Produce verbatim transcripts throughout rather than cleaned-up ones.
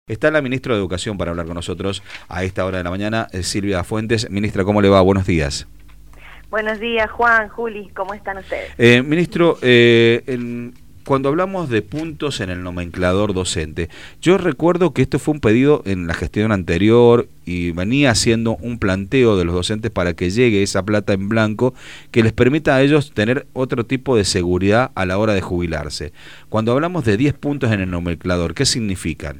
Está la ministra de Educación para hablar con nosotros a esta hora de la mañana, eh, Silvia Fuentes. Ministra, ¿cómo le va? Buenos días. Buenos días, Juan, Juli, ¿cómo están ustedes? Eh, ministro, eh, en, cuando hablamos de puntos en el nomenclador docente, yo recuerdo que esto fue un pedido en la gestión anterior y venía haciendo un planteo de los docentes para que llegue esa plata en blanco que les permita a ellos tener otro tipo de seguridad a la hora de jubilarse. Cuando hablamos de diez puntos en el nomenclador, ¿qué significan?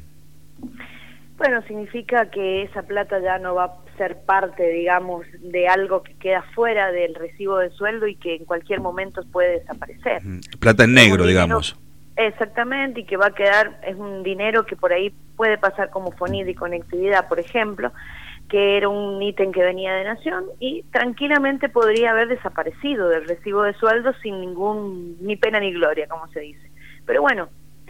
Bueno, significa que esa plata ya no va a ser parte, digamos, de algo que queda fuera del recibo de sueldo y que en cualquier momento puede desaparecer. Plata en negro, dinero, digamos. Exactamente, y que va a quedar, es un dinero que por ahí puede pasar como Fonid y conectividad, por ejemplo, que era un ítem que venía de Nación y tranquilamente podría haber desaparecido del recibo de sueldo sin ningún, ni pena ni gloria, como se dice. Pero bueno,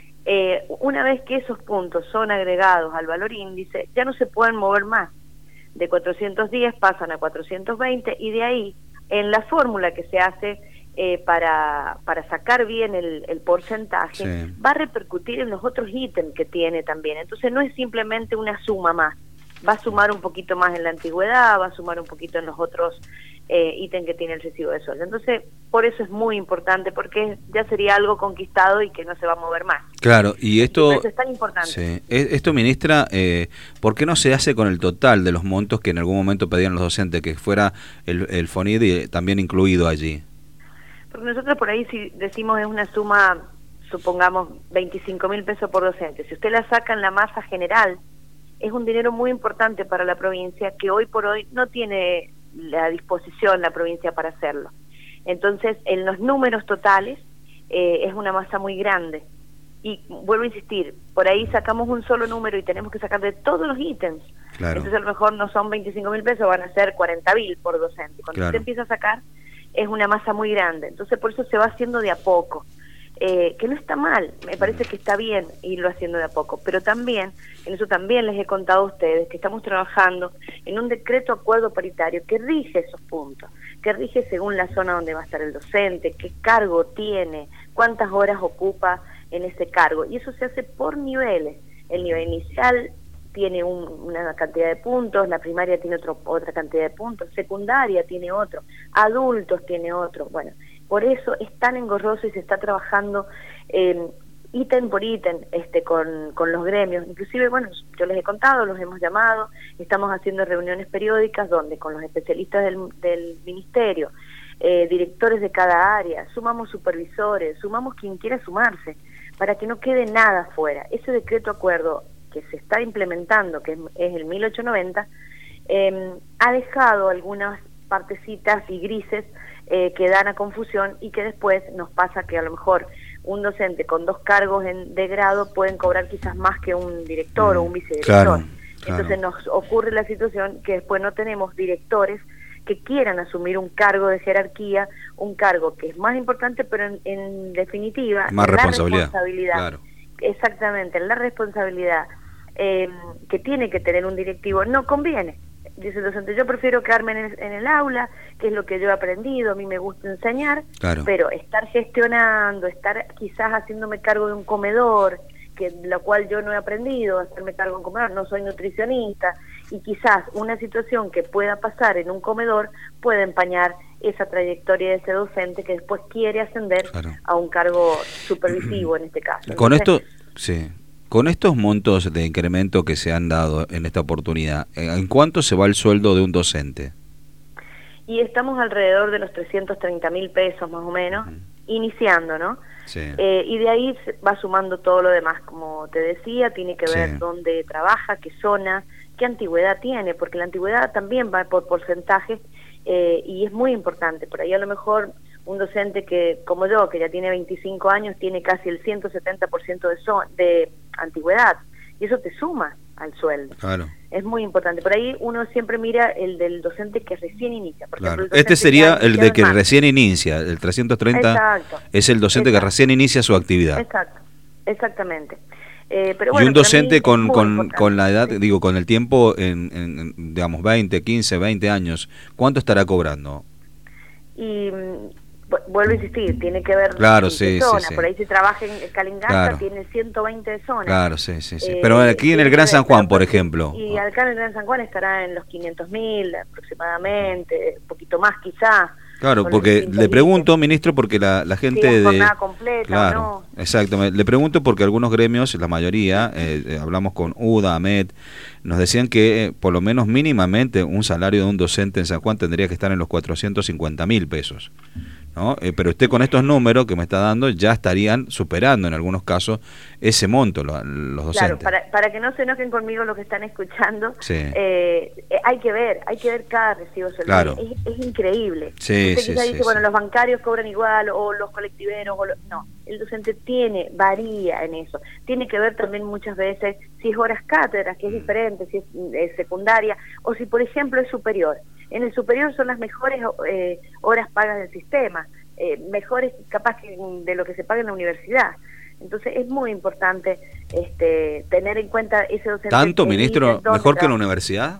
Eh, una vez que esos puntos son agregados al valor índice, ya no se pueden mover más. De cuatrocientos diez pasan a cuatrocientos veinte y de ahí, en la fórmula que se hace eh, para, para sacar bien el, el porcentaje, sí, va a repercutir en los otros ítems que tiene también. Entonces no es simplemente una suma más, va a sumar un poquito más en la antigüedad, va a sumar un poquito en los otros eh, ítems que tiene el recibo de sueldo. Entonces, por eso es muy importante, porque ya sería algo conquistado y que no se va a mover más. Claro, y esto... Y por eso es tan importante. Sí. Esto, ministra, eh, ¿por qué no se hace con el total de los montos que en algún momento pedían los docentes, que fuera el, el Fonid y también incluido allí? Porque nosotros por ahí, si decimos es una suma, supongamos veinticinco mil pesos por docente, si usted la saca en la masa general, es un dinero muy importante para la provincia que hoy por hoy no tiene la disposición la provincia para hacerlo. Entonces, en los números totales eh, es una masa muy grande. Y vuelvo a insistir, por ahí sacamos un solo número y tenemos que sacar de todos los ítems. Claro. Entonces, a lo mejor no son veinticinco mil pesos, van a ser cuarenta mil por docente. Cuando claro. usted empieza a sacar, es una masa muy grande. Entonces, por eso se va haciendo de a poco. Eh, que no está mal, me parece que está bien irlo haciendo de a poco, pero también, en eso también les he contado a ustedes, que estamos trabajando en un decreto acuerdo paritario que rige esos puntos, que rige según la zona donde va a estar el docente, qué cargo tiene, cuántas horas ocupa en ese cargo, y eso se hace por niveles. El nivel inicial tiene un, una cantidad de puntos, la primaria tiene otro, otra cantidad de puntos, secundaria tiene otro, adultos tiene otro, bueno. Por eso es tan engorroso y se está trabajando eh, ítem por ítem este, con, con los gremios. Inclusive, bueno, yo les he contado, los hemos llamado, estamos haciendo reuniones periódicas donde con los especialistas del, del ministerio, eh, directores de cada área, sumamos supervisores, sumamos quien quiera sumarse, para que no quede nada fuera. Ese decreto acuerdo que se está implementando, que es, es el mil ochocientos noventa, eh, ha dejado algunas partecitas y grises Eh, que dan a confusión y que después nos pasa que a lo mejor un docente con dos cargos en, de grado pueden cobrar quizás más que un director mm, o un vicedirector. Claro, claro. Entonces nos ocurre la situación que después no tenemos directores que quieran asumir un cargo de jerarquía, un cargo que es más importante, pero en, en definitiva más la responsabilidad, responsabilidad claro. Exactamente, la responsabilidad eh, que tiene que tener un directivo no conviene. Dice el docente, yo prefiero quedarme en el, en el aula, que es lo que yo he aprendido, a mí me gusta enseñar, claro. Pero estar gestionando, estar quizás haciéndome cargo de un comedor, que lo cual yo no he aprendido, hacerme cargo de un comedor, no soy nutricionista, y quizás una situación que pueda pasar en un comedor puede empañar esa trayectoria de ese docente que después quiere ascender claro. a un cargo supervisivo en este caso. Con Entonces, esto, sí. Con estos montos de incremento que se han dado en esta oportunidad, ¿en cuánto se va el sueldo de un docente? Y estamos alrededor de los trescientos treinta mil pesos más o menos, uh-huh. iniciando, ¿no? Sí. Eh, y de ahí va sumando todo lo demás, como te decía, tiene que ver sí. dónde trabaja, qué zona, qué antigüedad tiene, porque la antigüedad también va por porcentaje eh, y es muy importante. Por ahí a lo mejor un docente que, como yo, que ya tiene veinticinco años, tiene casi el ciento setenta por ciento de, so de antigüedad, y eso te suma al sueldo. Claro. Es muy importante. Por ahí uno siempre mira el del docente que recién inicia. Por claro. ejemplo, el este sería el de que más. recién inicia, el trescientos treinta. Exacto. Es el docente Exacto. que recién inicia su actividad. Exacto, exactamente. Eh, pero bueno, y un docente con, con, con la edad, sí. digo, con el tiempo, en, en digamos, veinte, quince, veinte años, ¿cuánto estará cobrando? Y Vuelvo a insistir, tiene que ver claro, en sí, zona, sí, sí. Por ahí si trabaja en Calingasta, claro, tiene ciento veinte de zona. Claro, sí, sí, sí. Eh, pero aquí en el Gran San Juan, por porque, ejemplo. Y acá en el Gran San Juan estará en los quinientos mil aproximadamente, un poquito más quizás. Claro, porque le pregunto, ministro, porque la, la gente sí, de... jornada completa, claro, ¿no? Exacto, me, le pregunto porque algunos gremios, la mayoría, eh, eh, hablamos con U D A, AMET, nos decían que eh, por lo menos mínimamente un salario de un docente en San Juan tendría que estar en los cuatrocientos cincuenta mil pesos. ¿No? Eh, pero usted con estos números que me está dando ya estarían superando en algunos casos ese monto lo, los docentes. Claro, para, para que no se enojen conmigo los que están escuchando, sí. eh, eh, hay que ver, hay que ver cada recibo social. Claro. Es, es increíble. Sí, Usted sí, quizá sí, dice, sí. bueno, los bancarios cobran igual, o los colectiveros, o lo... no, el docente tiene, varía en eso. Tiene que ver también muchas veces si es horas cátedras, que es diferente, si es eh, secundaria, o si por ejemplo es superior. En el superior son las mejores eh, horas pagas del sistema, eh, mejores capaz que de lo que se paga en la universidad. Entonces es muy importante este, tener en cuenta ese docente. ¿Tanto, ministro, mejor que en la universidad?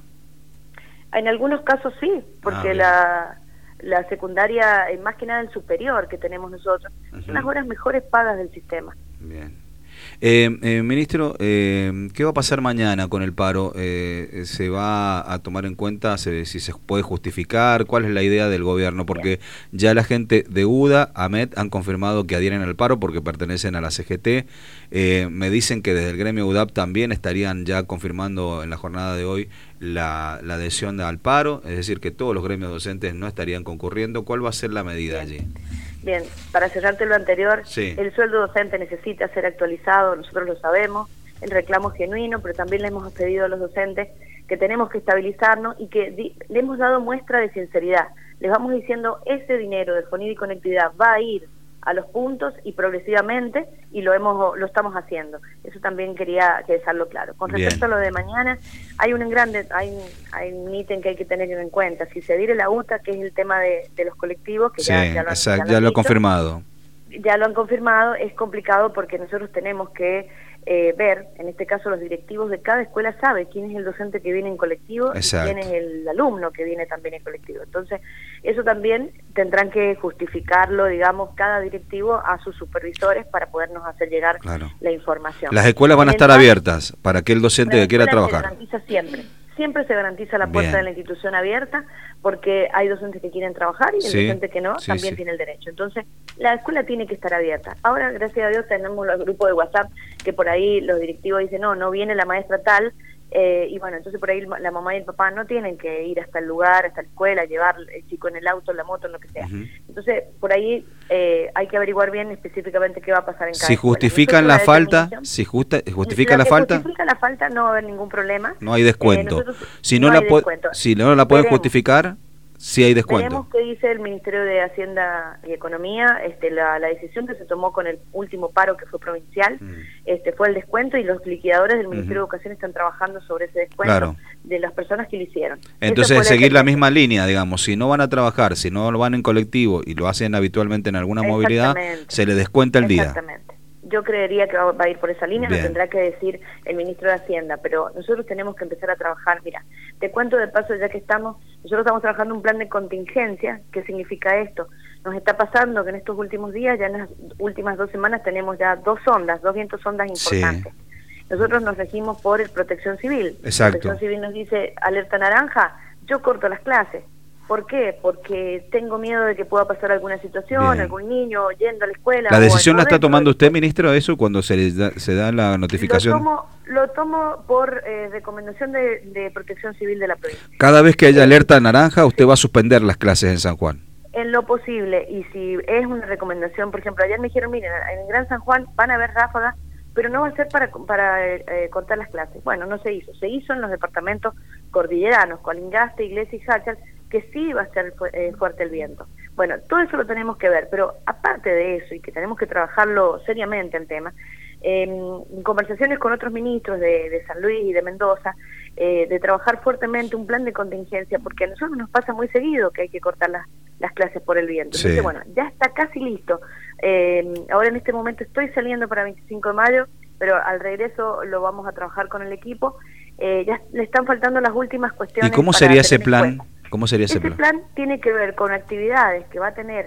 En algunos casos sí, porque ah, la, la secundaria, eh, más que nada el superior que tenemos nosotros, uh-huh. son las horas mejores pagas del sistema. Bien. Eh, eh, ministro, eh, ¿qué va a pasar mañana con el paro? Eh, ¿Se va a tomar en cuenta se, si se puede justificar? ¿Cuál es la idea del gobierno? Porque Bien. ya la gente de U D A, AMET, han confirmado que adhieren al paro porque pertenecen a la C G T. Eh, me dicen que desde el gremio U D A P también estarían ya confirmando en la jornada de hoy la, la adhesión al paro, es decir, que todos los gremios docentes no estarían concurriendo. ¿Cuál va a ser la medida Bien. allí? Bien, para cerrarte lo anterior, sí. el sueldo docente necesita ser actualizado, nosotros lo sabemos, el reclamo es genuino, pero también le hemos pedido a los docentes que tenemos que estabilizarnos y que di, le hemos dado muestra de sinceridad. Les vamos diciendo, ese dinero de Fonid y Conectividad va a ir a los puntos y progresivamente, y lo hemos lo estamos haciendo. Eso también quería que dejarlo claro. Con respecto Bien. a lo de mañana, hay un grande hay, hay un ítem que hay que tener en cuenta. Si se adhiere la U T A, que es el tema de, de los colectivos, que sí, ya, ya lo han, exacto, ya lo ya han lo dicho, confirmado. Ya lo han confirmado, es complicado porque nosotros tenemos que eh, ver, en este caso los directivos de cada escuela saben quién es el docente que viene en colectivo Exacto. y quién es el alumno que viene también en colectivo. Entonces, eso también tendrán que justificarlo, digamos, cada directivo a sus supervisores para podernos hacer llegar claro. la información. Las escuelas van a estar abiertas para aquel docente que quiera trabajar. Se garantiza siempre. Siempre se garantiza la puerta Bien. de la institución abierta porque hay docentes que quieren trabajar y el sí, docente que no sí, también sí. tiene el derecho. Entonces, la escuela tiene que estar abierta. Ahora, gracias a Dios, tenemos el grupo de WhatsApp que por ahí los directivos dicen, no, no viene la maestra tal, eh, y bueno, entonces por ahí la mamá y el papá no tienen que ir hasta el lugar, hasta la escuela, llevar el chico en el auto, en la moto, en lo que sea. Uh-huh. Entonces, por ahí eh, hay que averiguar bien específicamente qué va a pasar en cada Si escuela. justifican la falta, si justa, justifica la, la falta... Si justifica la falta, no va a haber ningún problema. No hay descuento. Eh, si no, no la hay descuento. Si no la pueden Veremos. justificar... Sí hay descuento. Veremos qué dice el Ministerio de Hacienda y Economía. Este, la, la decisión que se tomó con el último paro que fue provincial mm. este, fue el descuento y los liquidadores del Ministerio uh-huh. de Educación están trabajando sobre ese descuento claro. de las personas que lo hicieron. Entonces seguir la misma línea, digamos, si no van a trabajar, si no lo van en colectivo y lo hacen habitualmente en alguna movilidad, se les descuenta el día. Exactamente. Yo creería que va a ir por esa línea, Bien. lo tendrá que decir el ministro de Hacienda, pero nosotros tenemos que empezar a trabajar. Mira, te cuento de paso, ya que estamos, nosotros estamos trabajando un plan de contingencia. ¿Qué significa esto? Nos está pasando que en estos últimos días, ya en las últimas dos semanas, tenemos ya dos ondas, dos vientos ondas importantes. Sí. Nosotros nos regimos por el Protección Civil. Exacto. Protección Civil nos dice, alerta naranja, yo corto las clases. ¿Por qué? Porque tengo miedo de que pueda pasar alguna situación, Bien. algún niño yendo a la escuela. ¿La decisión la está tomando usted, ministro, de eso cuando se, les da, se da la notificación? Lo tomo, lo tomo por eh, recomendación de, de Protección Civil de la provincia. Cada vez que haya alerta naranja, usted va a suspender las clases en San Juan. En lo posible, y si es una recomendación, por ejemplo, ayer me dijeron, miren, en el Gran San Juan van a haber ráfagas, pero no va a ser para, para eh, cortar las clases. Bueno, no se hizo. Se hizo en los departamentos cordilleranos, Calingasta, Iglesia y Jáchal, que sí va a ser eh, fuerte el viento. Bueno, todo eso lo tenemos que ver, pero aparte de eso, y que tenemos que trabajarlo seriamente el tema, eh, en conversaciones con otros ministros de, de San Luis y de Mendoza, eh, de trabajar fuertemente un plan de contingencia, porque a nosotros nos pasa muy seguido que hay que cortar las, las clases por el viento. Sí. Entonces, bueno, ya está casi listo. Eh, ahora en este momento estoy saliendo para veinticinco de mayo, pero al regreso lo vamos a trabajar con el equipo. Eh, ya le están faltando las últimas cuestiones. ¿Y cómo sería ese plan? ¿Cómo sería ese, ese plan? plan tiene que ver con actividades que va a tener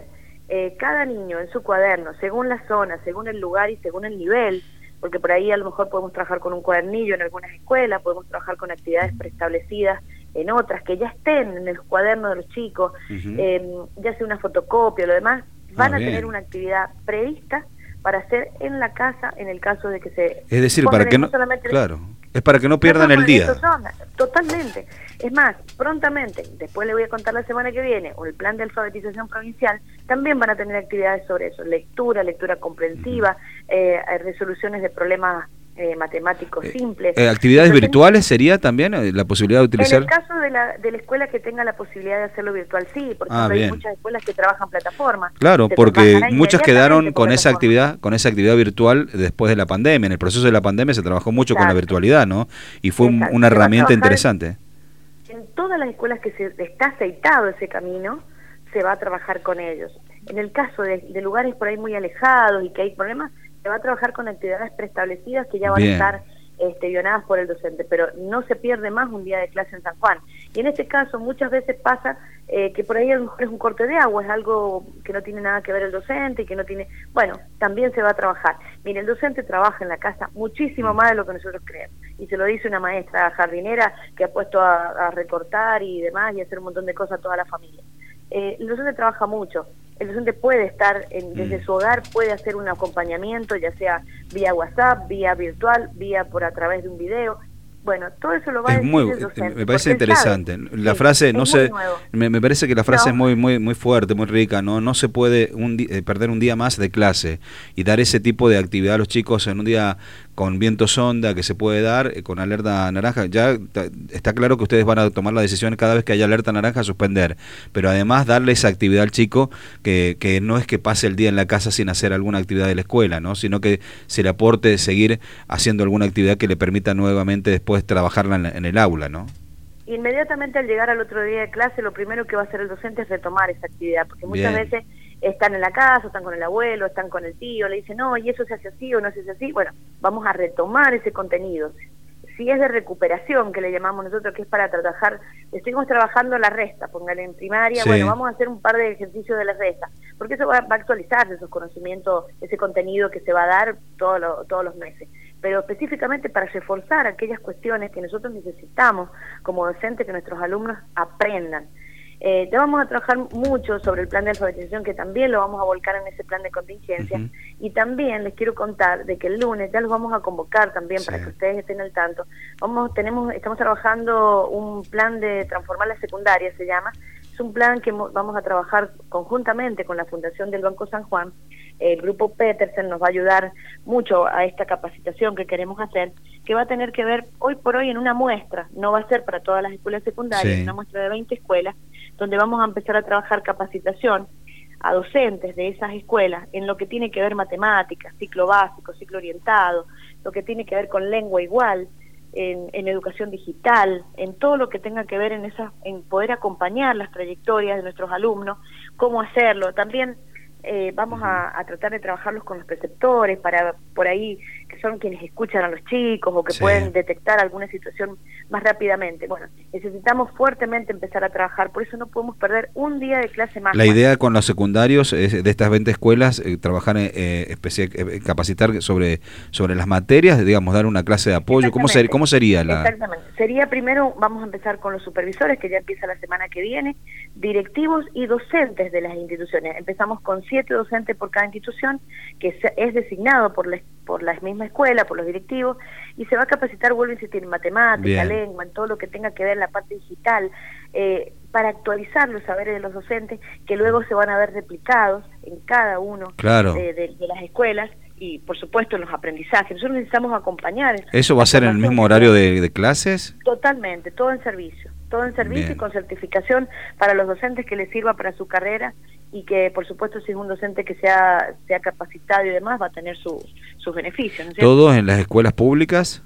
eh, cada niño en su cuaderno, según la zona, según el lugar y según el nivel, porque por ahí a lo mejor podemos trabajar con un cuadernillo en algunas escuelas, podemos trabajar con actividades preestablecidas en otras, que ya estén en el cuaderno de los chicos, uh-huh. eh, ya sea una fotocopia o lo demás, van ah, a bien. tener una actividad prevista para hacer en la casa en el caso de que se... Es decir, para que no... Claro, es para que no pierdan el día. Totalmente. Es más, prontamente, después le voy a contar la semana que viene, o el plan de alfabetización provincial, también van a tener actividades sobre eso, lectura, lectura comprensiva, uh-huh. eh, resoluciones de problemas eh, matemáticos eh, simples. Eh, ¿Actividades Entonces, virtuales sería también eh, la posibilidad de utilizar? En el caso de la, de la escuela que tenga la posibilidad de hacerlo virtual, sí, por ah, ejemplo bien. hay muchas escuelas que trabajan plataformas. Claro, porque muchas quedaron con esa actividad con esa actividad virtual después de la pandemia. En el proceso de la pandemia se trabajó mucho Exacto. con la virtualidad, ¿no? Y fue Exacto. una herramienta interesante. En todas las escuelas que se está aceitado ese camino, se va a trabajar con ellos. En el caso de, de lugares por ahí muy alejados y que hay problemas, se va a trabajar con actividades preestablecidas que ya van Bien. a estar este, guionadas por el docente, pero no se pierde más un día de clase en San Juan. Y en este caso muchas veces pasa eh, que por ahí a lo mejor es un corte de agua, es algo que no tiene nada que ver el docente y que no tiene... Bueno, también se va a trabajar. Mire, el docente trabaja en la casa muchísimo más de lo que nosotros creemos. Y se lo dice una maestra jardinera que ha puesto a, a recortar y demás y hacer un montón de cosas a toda la familia. Eh, el docente trabaja mucho. El docente puede estar en, desde mm. su hogar, puede hacer un acompañamiento, ya sea vía WhatsApp, vía virtual, vía por a través de un video. Bueno, todo eso lo va es a decir muy, el docente. Me parece interesante. Sabe. La sí, frase, no sé, me, me parece que la frase no. es muy muy muy fuerte, muy rica. No no se puede un di- perder un día más de clase y dar ese tipo de actividad a los chicos en un día con viento sonda que se puede dar, eh, con alerta naranja. Ya t- está claro que ustedes van a tomar la decisión cada vez que haya alerta naranja suspender, pero además darle esa actividad al chico que, que no es que pase el día en la casa sin hacer alguna actividad de la escuela, ¿no? Sino que se le aporte seguir haciendo alguna actividad que le permita nuevamente después trabajarla en, en el aula, ¿no? Inmediatamente al llegar al otro día de clase, lo primero que va a hacer el docente es retomar esa actividad, porque muchas Bien. veces están en la casa, están con el abuelo, están con el tío, le dicen, no, y eso se hace así o no se hace así. Bueno, vamos a retomar ese contenido. Si es de recuperación, que le llamamos nosotros, que es para trabajar, estuvimos trabajando la resta, póngale en primaria, sí. bueno, vamos a hacer un par de ejercicios de la resta, porque eso va, va a actualizarse, esos conocimientos, ese contenido que se va a dar todo lo, todos los meses. Pero específicamente para reforzar aquellas cuestiones que nosotros necesitamos como docentes que nuestros alumnos aprendan. Eh, ya vamos a trabajar mucho sobre el plan de alfabetización, que también lo vamos a volcar en ese plan de contingencia, uh-huh. y también les quiero contar de que el lunes ya los vamos a convocar también sí. para que ustedes estén al tanto. Vamos, tenemos, estamos trabajando un plan de transformar la secundaria, se llama. Es un plan que vamos a trabajar conjuntamente con la Fundación del Banco San Juan. El grupo Petersen nos va a ayudar mucho a esta capacitación que queremos hacer, que va a tener que ver hoy por hoy en una muestra, no va a ser para todas las escuelas secundarias, sí. una muestra de veinte escuelas, donde vamos a empezar a trabajar capacitación a docentes de esas escuelas en lo que tiene que ver matemáticas, ciclo básico, ciclo orientado, lo que tiene que ver con lengua igual, en, en educación digital, en todo lo que tenga que ver en esa, en poder acompañar las trayectorias de nuestros alumnos, cómo hacerlo. También eh, vamos a, a tratar de trabajarlos con los preceptores, para por ahí, que son quienes escuchan a los chicos o que sí. pueden detectar alguna situación más rápidamente. Bueno, necesitamos fuertemente empezar a trabajar, por eso no podemos perder un día de clase más. La idea con los secundarios es, de estas veinte escuelas, eh, trabajar, eh, especi- eh, capacitar sobre sobre las materias, digamos, dar una clase de apoyo. ¿Cómo, ser, ¿Cómo sería la...? Exactamente. Sería primero, vamos a empezar con los supervisores, que ya empieza la semana que viene, directivos y docentes de las instituciones. Empezamos con siete docentes por cada institución, que es designado por la, por la misma escuela, por los directivos, y se va a capacitar, vuelvo a insistir, en matemática, Bien. lengua, en todo lo que tenga que ver en la parte digital, eh, para actualizar los saberes de los docentes, que luego se van a ver replicados en cada uno claro. de, de, de las escuelas, y por supuesto en los aprendizajes. Nosotros necesitamos acompañar. ¿Eso va a ser en el mismo horario de, de clases? Totalmente, todo en servicio, todo en servicio Bien. y con certificación para los docentes que les sirva para su carrera, y que por supuesto si es un docente que sea, sea capacitado y demás va a tener su, sus beneficios, ¿no? ¿Todos en las escuelas públicas?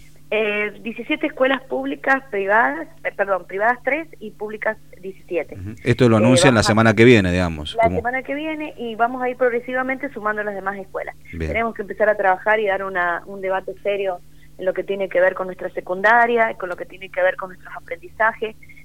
Eh, diecisiete escuelas públicas, privadas, eh, perdón, privadas tres y públicas diecisiete. Uh-huh. Esto lo anuncian eh, la semana a, que viene, digamos. La como... semana que viene, y vamos a ir progresivamente sumando las demás escuelas. Bien. Tenemos que empezar a trabajar y dar una, un debate serio en lo que tiene que ver con nuestra secundaria, con lo que tiene que ver con nuestros aprendizajes,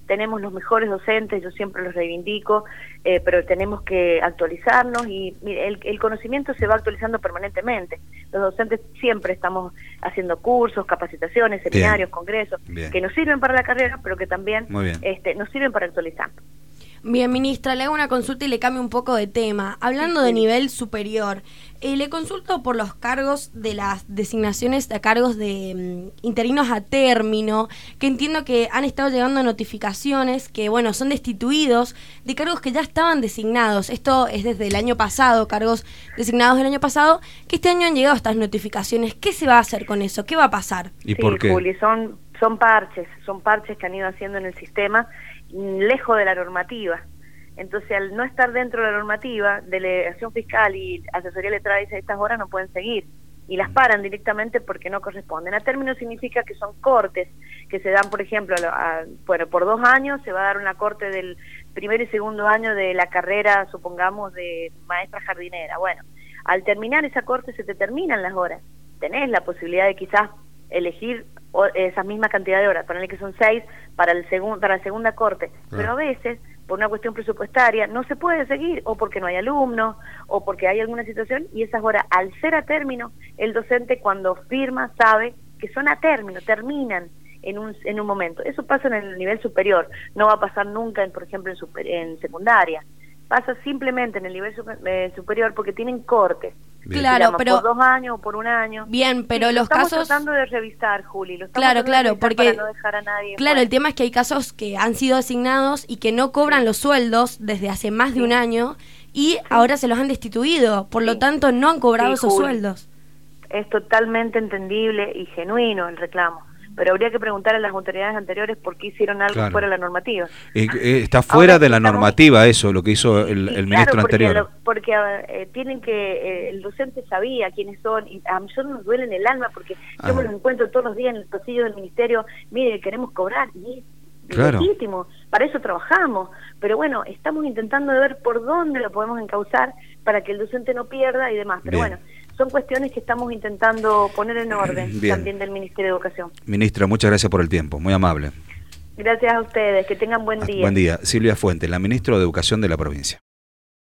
tenemos los mejores docentes, yo siempre los reivindico, eh, pero tenemos que actualizarnos y mire, el, el conocimiento se va actualizando permanentemente. Los docentes siempre estamos haciendo cursos, capacitaciones, seminarios, bien, congresos, bien, que nos sirven para la carrera, pero que también este, nos sirven para actualizar. Bien, ministra, le hago una consulta y le cambio un poco de tema. Hablando sí, sí. de nivel superior, eh, le consulto por los cargos de las designaciones a cargos de um, interinos a término, que entiendo que han estado llegando notificaciones que, bueno, son destituidos de cargos que ya estaban designados. Esto es desde el año pasado, cargos designados del año pasado, que este año han llegado estas notificaciones. ¿Qué se va a hacer con eso? ¿Qué va a pasar? ¿Y sí, por qué? Juli, son, son parches, son parches que han ido haciendo en el sistema, lejos de la normativa. Entonces, al no estar dentro de la normativa, delegación fiscal y asesoría letrada dice, estas horas no pueden seguir, y las paran directamente porque no corresponden. A término significa que son cortes que se dan, por ejemplo, a, a, bueno, por dos años se va a dar una corte del primer y segundo año de la carrera, supongamos, de maestra jardinera. Bueno, al terminar esa corte se te terminan las horas. Tenés la posibilidad de quizás elegir esa misma cantidad de horas, ponerle que son seis para el segun, para la segunda corte, ah. pero a veces, por una cuestión presupuestaria, no se puede seguir, o porque no hay alumnos, o porque hay alguna situación, y esas horas, al ser a término, el docente cuando firma sabe que son a término, terminan en un, en un momento. Eso pasa en el nivel superior, no va a pasar nunca, en, por ejemplo, en, super, en secundaria. Pasa simplemente en el nivel super, eh, superior porque tienen cortes. Bien. Claro, llama, pero... por dos años o por un año. Bien, pero sí, los lo estamos casos... tratando de revisar, Juli. Lo estamos claro, claro, de porque... para no dejar a nadie claro, fuera. El tema es que hay casos que han sido asignados y que no cobran sí. los sueldos desde hace más sí. de un año y sí. ahora se los han destituido. Por sí. lo tanto, no han cobrado sí, esos Juli. sueldos. Es totalmente entendible y genuino el reclamo. Pero habría que preguntar a las autoridades anteriores por qué hicieron algo claro. fuera de la normativa. Eh, eh, está fuera Ahora, de la estamos... normativa eso, lo que hizo el, el ministro claro, porque anterior. Lo, porque eh, tienen que, eh, el docente sabía quiénes son, y a nosotros nos duele en el alma porque ah. yo me los encuentro todos los días en el pasillo del ministerio, mire, queremos cobrar, y es claro. legítimo, para eso trabajamos. Pero bueno, estamos intentando de ver por dónde lo podemos encauzar para que el docente no pierda y demás. Pero Bien. bueno, son cuestiones que estamos intentando poner en orden Bien. también del Ministerio de Educación. Ministra, muchas gracias por el tiempo, muy amable. Gracias a ustedes, que tengan buen día. Buen día. Silvia Fuentes, la ministra de Educación de la provincia.